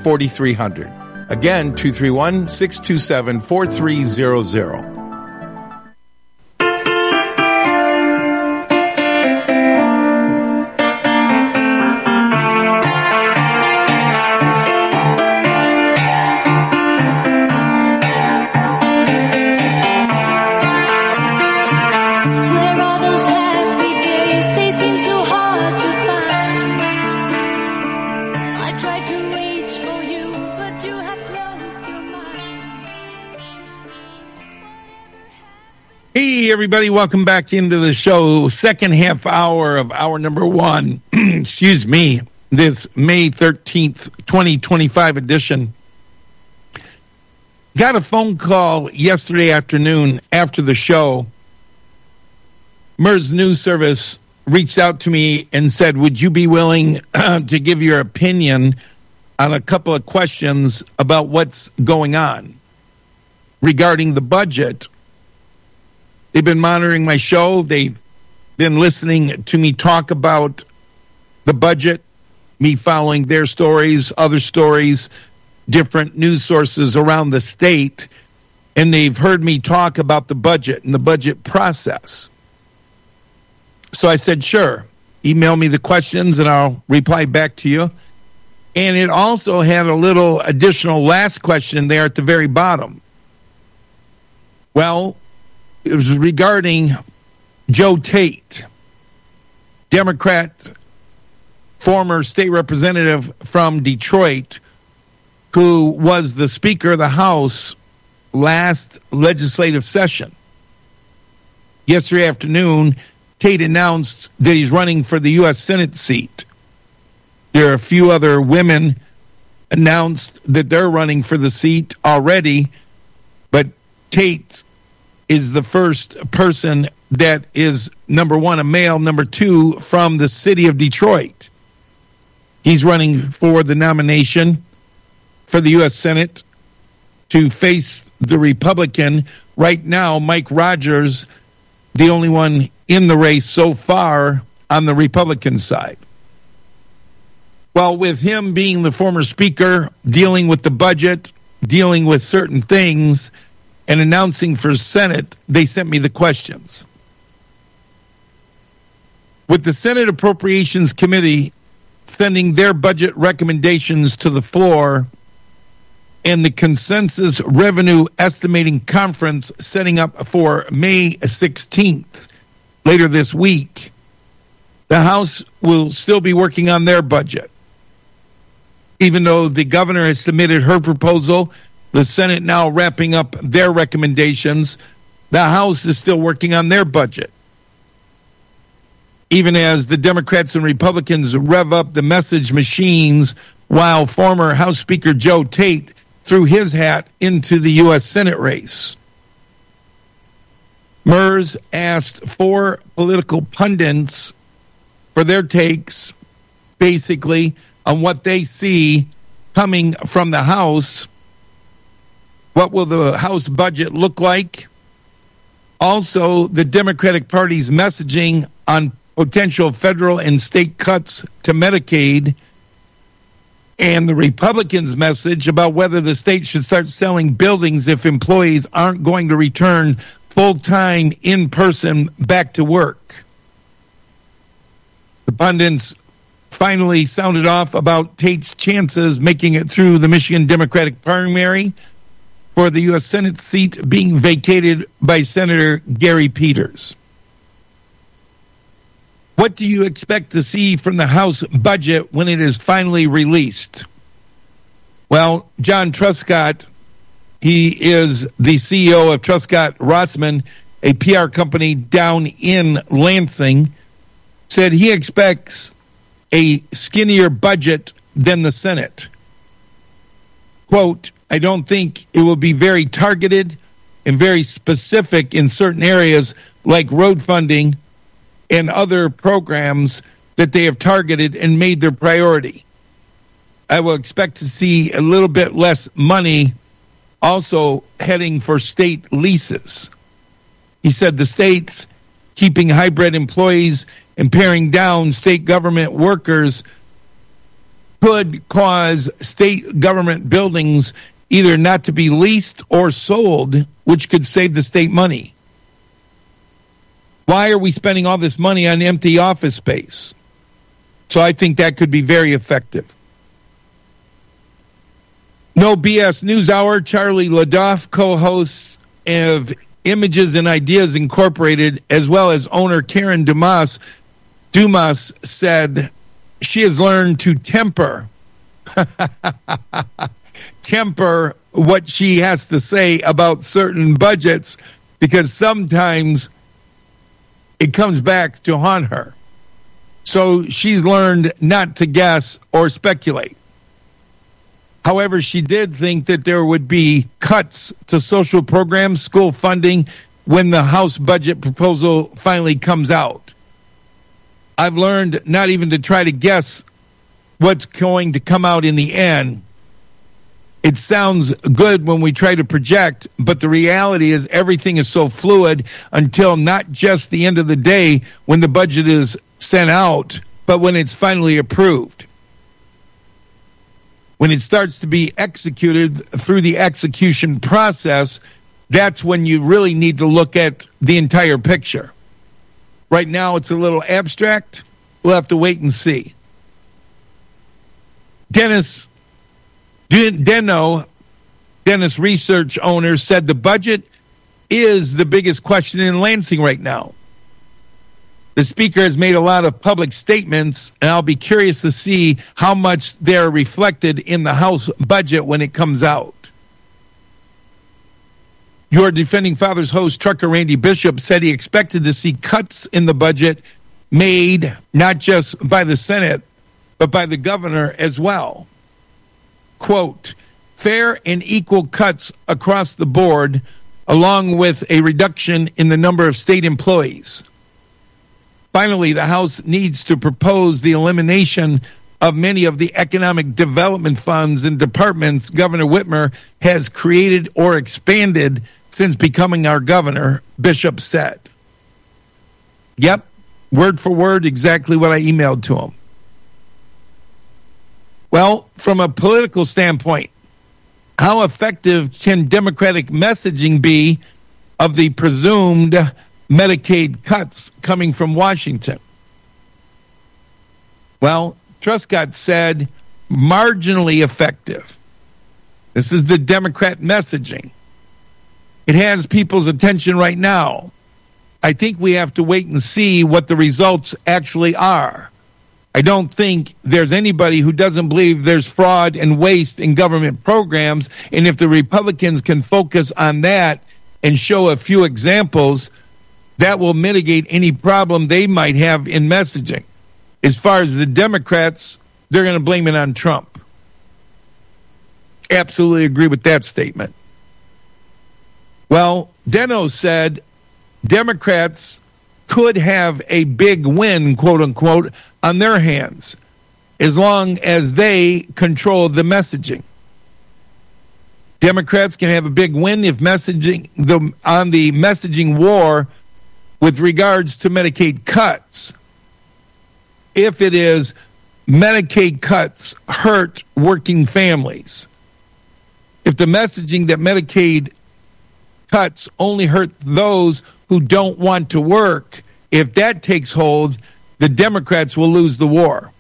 4300. Again, 231-627-4300. Hey, everybody, welcome back into the show. Second half hour of hour number one, excuse me, this May 13th, 2025 edition. Got a phone call yesterday afternoon after the show. MERS News Service reached out to me and said, would you be willing to give your opinion on a couple of questions about what's going on regarding the budget? They've been monitoring my show. They've been listening to me talk about the budget, me following their stories, other stories, different news sources around the state, and they've heard me talk about the budget and the budget process. So I said, sure, email me the questions and I'll reply back to you. And it also had a little additional last question there at the very bottom. Well, it was regarding Joe Tate, Democrat, former state representative from Detroit, who was the Speaker of the House last legislative session. Yesterday afternoon, Tate announced that he's running for the U.S. Senate seat. There are a few other women announced that they're running for the seat already, but Tate is the first person that is, number one, a male, number two, from the city of Detroit. He's running for the nomination for the U.S. Senate to face the Republican. Right now, Mike Rogers, the only one in the race so far on the Republican side. Well, with him being the former speaker, dealing with the budget, dealing with certain things, and announcing for Senate, they sent me the questions. With the Senate Appropriations Committee sending their budget recommendations to the floor and the Consensus Revenue Estimating Conference setting up for May 16th, later this week, the House will still be working on their budget. Even though the governor has submitted her proposal, the Senate now wrapping up their recommendations, the House is still working on their budget. Even as the Democrats and Republicans rev up the message machines while former House Speaker Joe Tate threw his hat into the U.S. Senate race. MERS asked 4 political pundits for their takes, basically, on what they see coming from the House. What will the House budget look like? Also, the Democratic Party's messaging on potential federal and state cuts to Medicaid, and the Republicans' message about whether the state should start selling buildings if employees aren't going to return full-time, in-person, back to work. The pundits finally sounded off about Tate's chances making it through the Michigan Democratic primary for the U.S. Senate seat being vacated by Senator Gary Peters. What do you expect to see from the House budget when it is finally released? Well, John Truscott, he is the CEO of Truscott Rossman, a PR company down in Lansing, said he expects a skinnier budget than the Senate. Quote, I don't think it will be very targeted and very specific in certain areas like road funding and other programs that they have targeted and made their priority. I will expect to see a little bit less money also heading for state leases. He said the states keeping hybrid employees and paring down state government workers could cause state government buildings either not to be leased or sold, which could save the state money. Why are we spending all this money on empty office space? So I think that could be very effective. No BS News Hour, Charlie Ladoff, co-host of Images and Ideas Incorporated, as well as owner Karen Dumas, said she has learned to temper what she has to say about certain budgets, because sometimes it comes back to haunt her. So she's learned not to guess or speculate. However, she did think that there would be cuts to social programs, school funding, when the House budget proposal finally comes out. I've learned not even to try to guess what's going to come out in the end. It sounds good when we try to project, but the reality is everything is so fluid until not just the end of the day when the budget is sent out, but when it's finally approved. When it starts to be executed through the execution process, that's when you really need to look at the entire picture. Right now, it's a little abstract. We'll have to wait and see. Dennis Research owner, said the budget is the biggest question in Lansing right now. The speaker has made a lot of public statements, and I'll be curious to see how much they're reflected in the House budget when it comes out. Your Defending Fathers host, trucker Randy Bishop, said he expected to see cuts in the budget made not just by the Senate, but by the governor as well. Quote, fair and equal cuts across the board, along with a reduction in the number of state employees. Finally, the House needs to propose the elimination of many of the economic development funds and departments Governor Whitmer has created or expanded since becoming our governor, Bishop said. Yep, word for word, exactly what I emailed to him. Well, from a political standpoint, how effective can Democratic messaging be of the presumed Medicaid cuts coming from Washington? Well, Truscott said marginally effective. This is the Democrat messaging. It has people's attention right now. I think we have to wait and see what the results actually are. I don't think there's anybody who doesn't believe there's fraud and waste in government programs, and if the Republicans can focus on that and show a few examples, that will mitigate any problem they might have in messaging. As far as the Democrats, they're going to blame it on Trump. Absolutely agree with that statement. Well, Deno said Democrats could have a big win, quote unquote, on their hands as long as they control the messaging. Democrats can have a big win if on the messaging war with regards to Medicaid cuts. If it is Medicaid cuts hurt working families, if the messaging that Medicaid cuts only hurt those who don't want to work, if that takes hold, the Democrats will lose the war.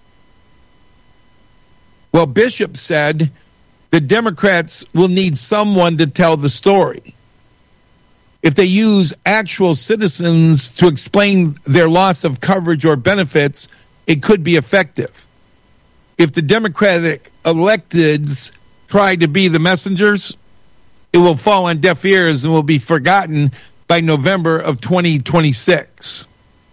Well, Bishop said the Democrats will need someone to tell the story. If they use actual citizens to explain their loss of coverage or benefits, it could be effective. If the Democratic electeds try to be the messengers, it will fall on deaf ears and will be forgotten by November of 2026.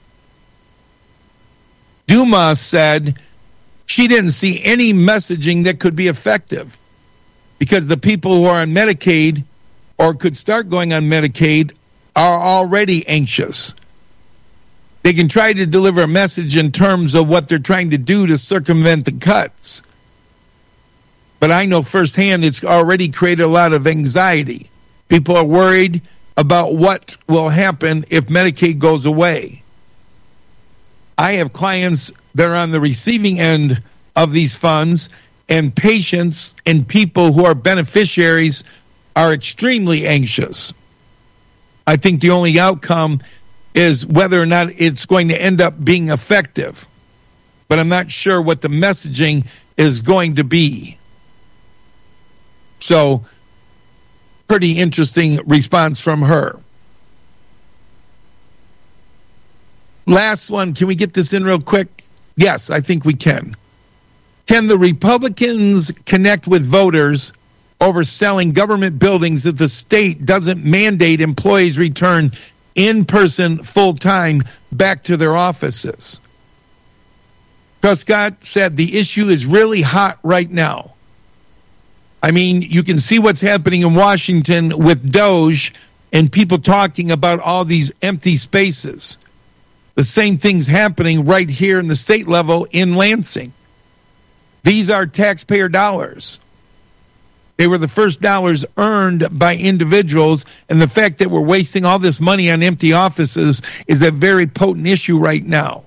Dumas said she didn't see any messaging that could be effective because the people who are on Medicaid or could start going on Medicaid are already anxious. They can try to deliver a message in terms of what they're trying to do to circumvent the cuts. But I know firsthand it's already created a lot of anxiety. People are worried about what will happen if Medicaid goes away. I have clients that are on the receiving end of these funds, and patients and people who are beneficiaries are extremely anxious. I think the only outcome is whether or not it's going to end up being effective. But I'm not sure what the messaging is going to be. So, pretty interesting response from her. Last one. Can we get this in real quick? Yes, I think we can. Can the Republicans connect with voters over selling government buildings if the state doesn't mandate employees return in person full-time back to their offices? Prescott said the issue is really hot right now. I mean, you can see what's happening in Washington with DOJ and people talking about all these empty spaces. The same thing's happening right here in the state level in Lansing. These are taxpayer dollars. They were the first dollars earned by individuals, and the fact that we're wasting all this money on empty offices is a very potent issue right now.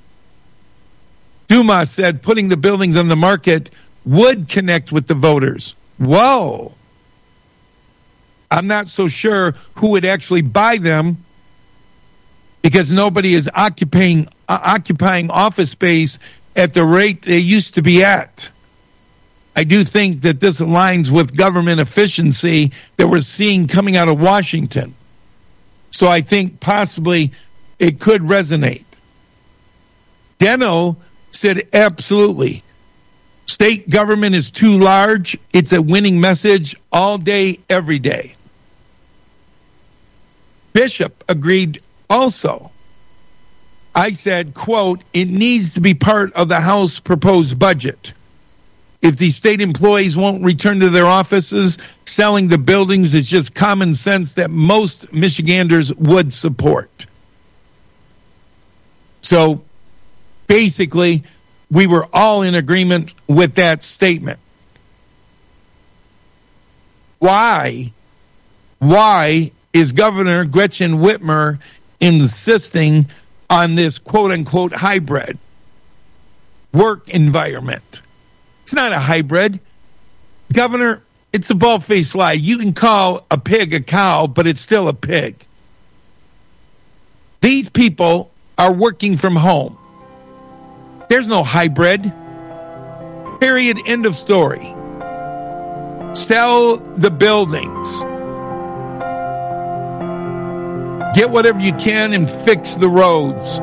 Dumas said putting the buildings on the market would connect with the voters. Whoa. I'm not so sure who would actually buy them because nobody is occupying office space at the rate they used to be at. I do think that this aligns with government efficiency that we're seeing coming out of Washington. So I think possibly it could resonate. Deno said absolutely. State government is too large. It's a winning message all day, every day. Bishop agreed also. I said, quote, it needs to be part of the House proposed budget. If the state employees won't return to their offices, selling the buildings is just common sense that most Michiganders would support. So basically, we were all in agreement with that statement. Why is Governor Gretchen Whitmer insisting on this quote-unquote hybrid work environment? It's not a hybrid. Governor, it's a bald-faced lie. You can call a pig a cow, but it's still a pig. These people are working from home. There's no hybrid. Period. End of story. Sell the buildings. Get whatever you can and fix the roads.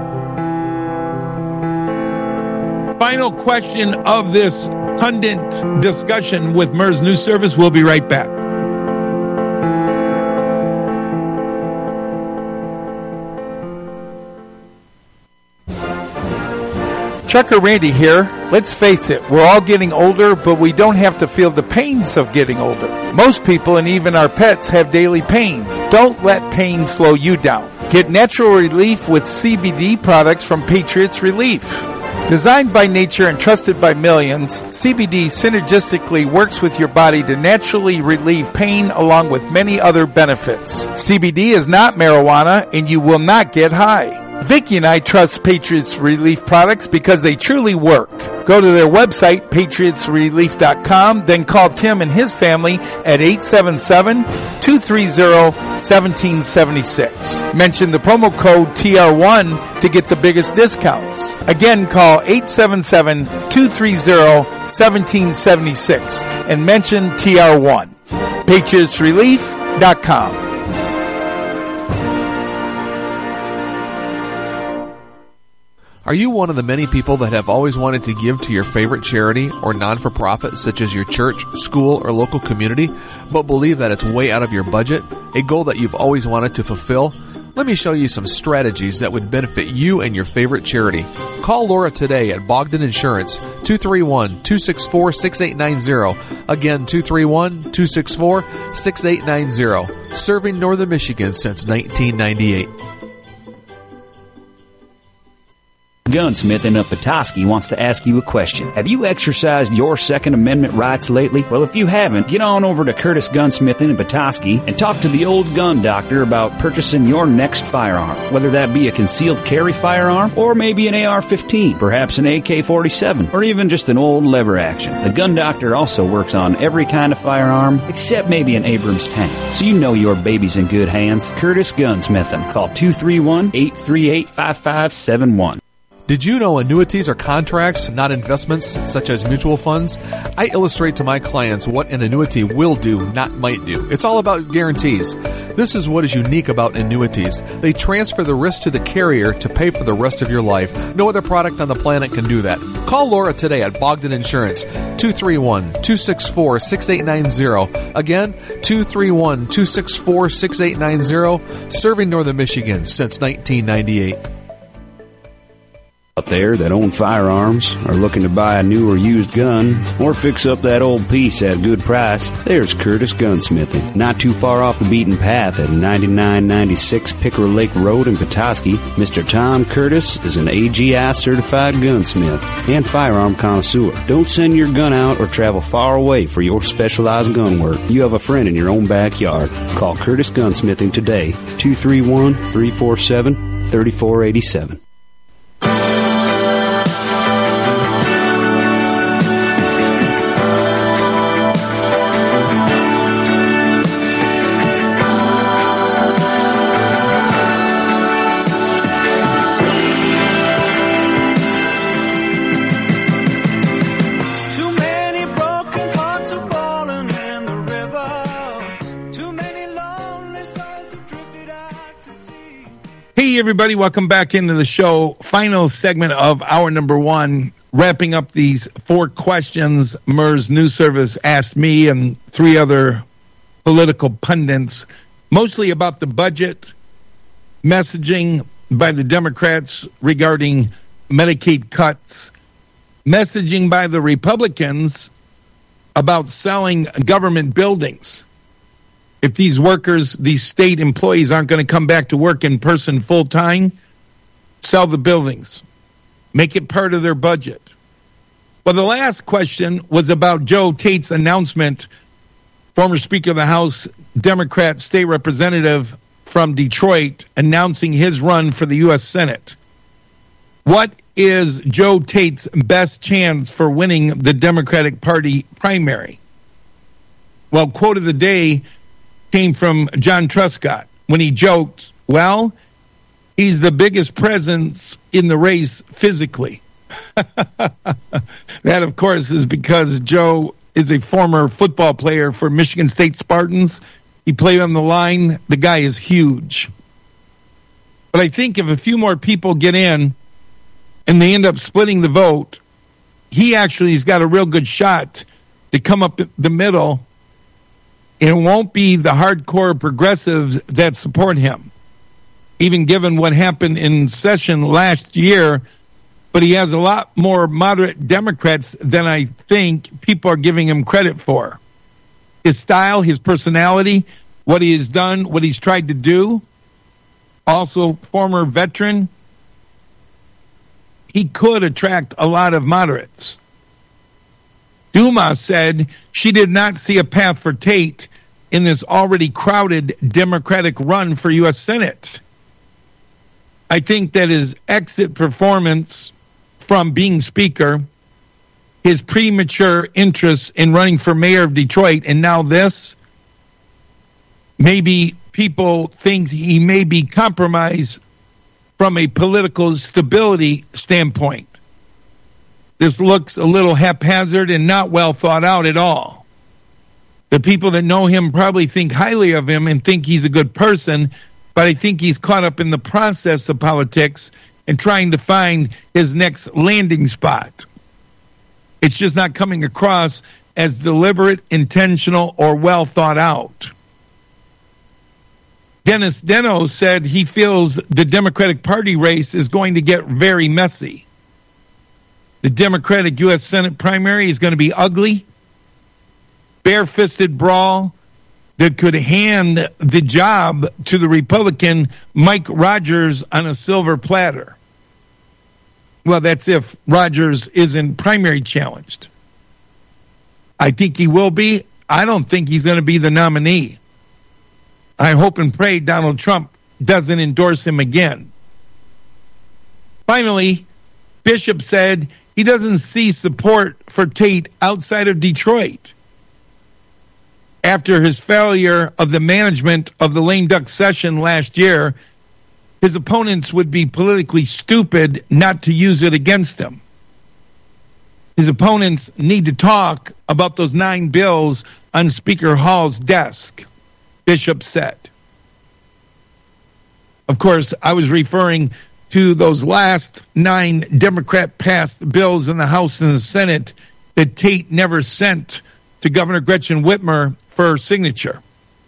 Final question of this pundit discussion with MERS News Service. We'll be right back. Trucker Randy here. Let's face it, we're all getting older, but we don't have to feel the pains of getting older. Most people and even our pets have daily pain. Don't let pain slow you down. Get natural relief with CBD products from Patriots Relief. Designed by nature and trusted by millions, CBD synergistically works with your body to naturally relieve pain along with many other benefits. CBD is not marijuana and you will not get high. Vicki and I trust Patriots Relief products because they truly work. Go to their website, patriotsrelief.com, then call Tim and his family at 877-230-1776. Mention the promo code TR1 to get the biggest discounts. Again, call 877-230-1776 and mention TR1. patriotsrelief.com. Are you one of the many people that have always wanted to give to your favorite charity or non-for-profit, such as your church, school, or local community, but believe that it's way out of your budget, a goal that you've always wanted to fulfill? Let me show you some strategies that would benefit you and your favorite charity. Call Laura today at Bogdan Insurance, 231-264-6890. Again, 231-264-6890. Serving Northern Michigan since 1998. Gunsmithing of Petoskey wants to ask you a question. Have you exercised your Second Amendment rights lately? Well, if you haven't, get on over to Curtis Gunsmithing in Petoskey and talk to the old gun doctor about purchasing your next firearm. Whether that be a concealed carry firearm or maybe an AR-15, perhaps an AK-47, or even just an old lever action. The gun doctor also works on every kind of firearm except maybe an Abrams tank. So you know your baby's in good hands. Curtis Gunsmithing. Call 231-838-5571. Did you know annuities are contracts, not investments, such as mutual funds? I illustrate to my clients what an annuity will do, not might do. It's all about guarantees. This is what is unique about annuities. They transfer the risk to the carrier to pay for the rest of your life. No other product on the planet can do that. Call Laura today at Bogdan Insurance, 231-264-6890. Again, 231-264-6890, serving Northern Michigan since 1998. Out there that own firearms, are looking to buy a new or used gun, or fix up that old piece at a good price, there's Curtis Gunsmithing. Not too far off the beaten path at 9996 Pickerel Lake Road in Petoskey, Mr. Tom Curtis is an AGI certified gunsmith and firearm connoisseur. Don't send your gun out or travel far away for your specialized gun work. You have a friend in your own backyard. Call Curtis Gunsmithing today, 231-347-3487. Hey, everybody, welcome back into the show. Final segment of hour number one, wrapping up these 4 questions MERS News Service asked me and 3 other political pundits, mostly about the budget, messaging by the Democrats regarding Medicaid cuts, messaging by the Republicans about selling government buildings. If these workers, these state employees aren't going to come back to work in person full time, sell the buildings. Make it part of their budget. Well, the last question was about Joe Tate's announcement, former Speaker of the House, Democrat state representative from Detroit, announcing his run for the U.S. Senate. What is Joe Tate's best chance for winning the Democratic Party primary? Well, quote of the day came from John Truscott when he joked, well, he's the biggest presence in the race physically. That, of course, is because Joe is a former football player for Michigan State Spartans. He played on the line. The guy is huge. But I think if a few more people get in and they end up splitting the vote, he actually has got a real good shot to come up the middle. It won't be the hardcore progressives that support him, even given what happened in session last year. But he has a lot more moderate Democrats than I think people are giving him credit for. His style, his personality, what he has done, what he's tried to do. Also, former veteran. He could attract a lot of moderates. Duma said she did not see a path for Tate in this already crowded Democratic run for U.S. Senate. I think that his exit performance from being Speaker, his premature interest in running for mayor of Detroit, and now this, maybe people think he may be compromised from a political stability standpoint. This looks a little haphazard and not well thought out at all. The people that know him probably think highly of him and think he's a good person, but I think he's caught up in the process of politics and trying to find his next landing spot. It's just not coming across as deliberate, intentional, or well thought out. Dennis Deno said he feels the Democratic Party race is going to get very messy. The Democratic U.S. Senate primary is going to be ugly, bare-fisted brawl that could hand the job to the Republican Mike Rogers on a silver platter. Well, that's if Rogers isn't primary challenged. I think he will be. I don't think he's going to be the nominee. I hope and pray Donald Trump doesn't endorse him again. Finally, Bishop said he doesn't see support for Tate outside of Detroit. After his failure of the management of the lame duck session last year, his opponents would be politically stupid not to use it against him. His opponents need to talk about those 9 bills on Speaker Hall's desk, Bishop said. Of course, I was referring to those last 9 Democrat-passed bills in the House and the Senate that Tate never sent to Governor Gretchen Whitmer for her signature.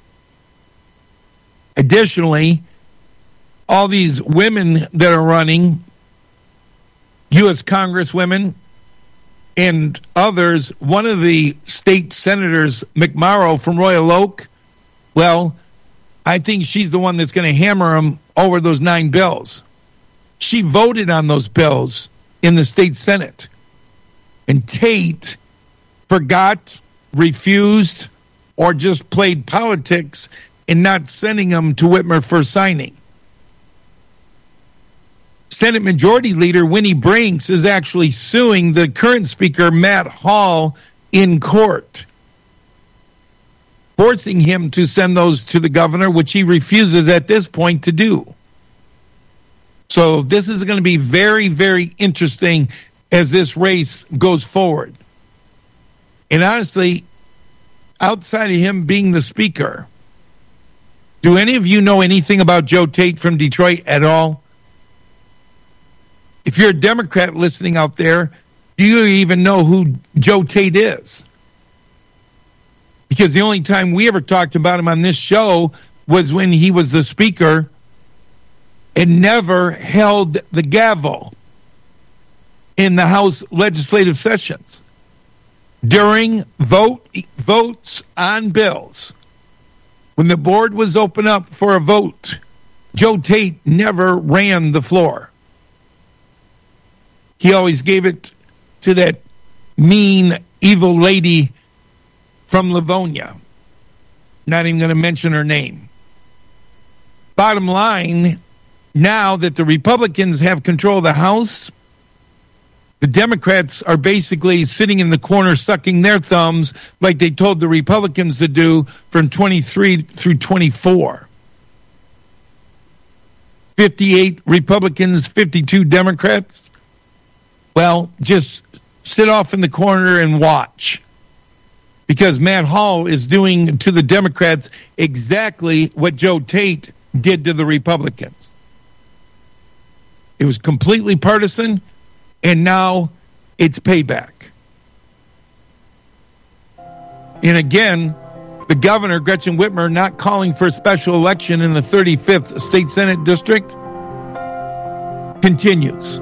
Additionally, all these women that are running, U.S. Congresswomen and others, one of the state senators, McMorrow from Royal Oak, well, I think she's the one that's going to hammer them over those 9 bills. She voted on those bills in the state Senate. And Tate forgot, refused, or just played politics in not sending them to Whitmer for signing. Senate Majority Leader Winnie Brinks is actually suing the current Speaker, Matt Hall, in court, forcing him to send those to the governor, which he refuses at this point to do. So this is going to be very, very interesting as this race goes forward. And honestly, outside of him being the Speaker, do any of you know anything about Joe Tate from Detroit at all? If you're a Democrat listening out there, do you even know who Joe Tate is? Because the only time we ever talked about him on this show was when he was the Speaker and never held the gavel in the House legislative sessions. During votes on bills, when the board was open up for a vote, Joe Tate never ran the floor. He always gave it to that mean, evil lady from Livonia. Not even going to mention her name. Bottom line, now that the Republicans have control of the House, the Democrats are basically sitting in the corner sucking their thumbs like they told the Republicans to do from 23 through 24. 58 Republicans, 52 Democrats. Well, just sit off in the corner and watch. Because Matt Hall is doing to the Democrats exactly what Joe Tate did to the Republicans. It was completely partisan, and now it's payback. And again, the governor, Gretchen Whitmer, not calling for a special election in the 35th State Senate District continues.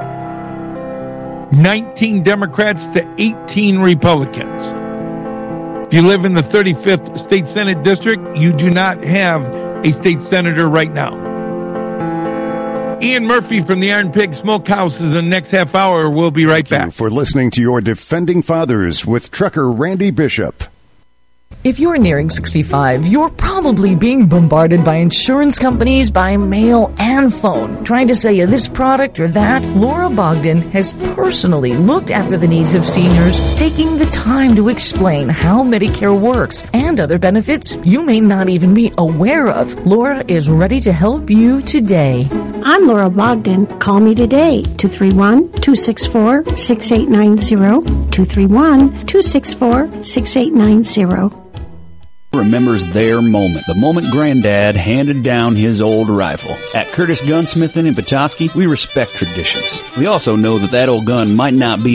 19 Democrats to 18 Republicans. If you live in the 35th State Senate District, you do not have a state senator right now. Ian Murphy from the Iron Pig Smokehouse is in the next half hour. We'll be right back. Thank you for listening to your Defending Fathers with trucker Randy Bishop. If you're nearing 65, you're probably being bombarded by insurance companies by mail and phone, trying to sell you this product or that. Laura Bogdan has personally looked after the needs of seniors, taking the time to explain how Medicare works and other benefits you may not even be aware of. Laura is ready to help you today. I'm Laura Bogdan. Call me today, 231-264-6890, 231-264-6890. Remembers their moment, the moment Granddad handed down his old rifle. At Curtis Gunsmithing in Petoskey, we respect traditions. We also know that old gun might not be